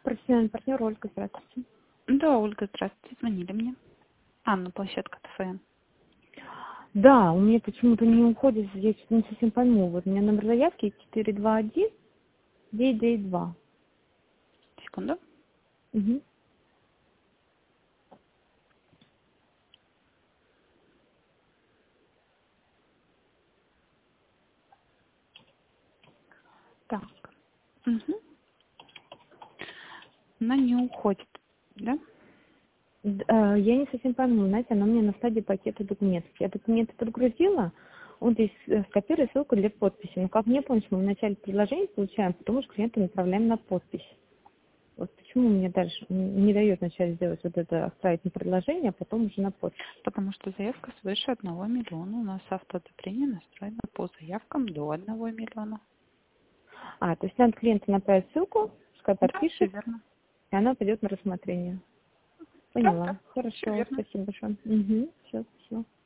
профессиональный партнер Ольга, здравствуйте. Да, Ольга, здравствуйте, звонили мне. Анна, площадка ТФН. Да, у меня почему-то не уходит, я что-то не совсем пойму. Вот у меня номер заявки 421-992. Секунду. Угу. Так. Угу. Она не уходит, да? Я не совсем пойму, знаете, она у меня на стадии пакета документов. Я документы подгрузила, вот здесь скопирую ссылку для подписи. Но как мне помнить, мы в начале предложения получаем, потом уже клиенту направляем на подпись. Вот почему мне дальше не дает вначале сделать вот это, отправить на предложение, а потом уже на подпись. Потому что заявка свыше 1 миллиона. У нас автоодобрение настроено по заявкам до 1 миллиона. То есть надо клиенту направить ссылку, пускай Да, все подпишет, верно. и она пойдет на рассмотрение. Да, Поняла. все Хорошо, верно. спасибо большое. Угу, все, спасибо.